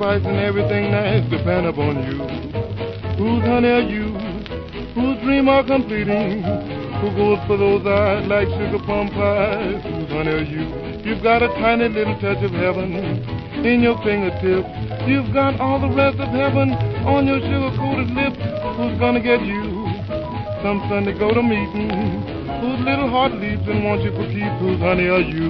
sacrificing everything that's depend upon you. Whose honey are you? Whose dream are completing? Who goes for those eyes like sugar plum pies? Whose honey are you? You've got a tiny little touch of heaven in your fingertip. You've got all the rest of heaven on your sugar-coated lips. Who's gonna get you? Some Sunday go to meeting. Whose little heart leaps and wants you for keeps? Whose honey are you?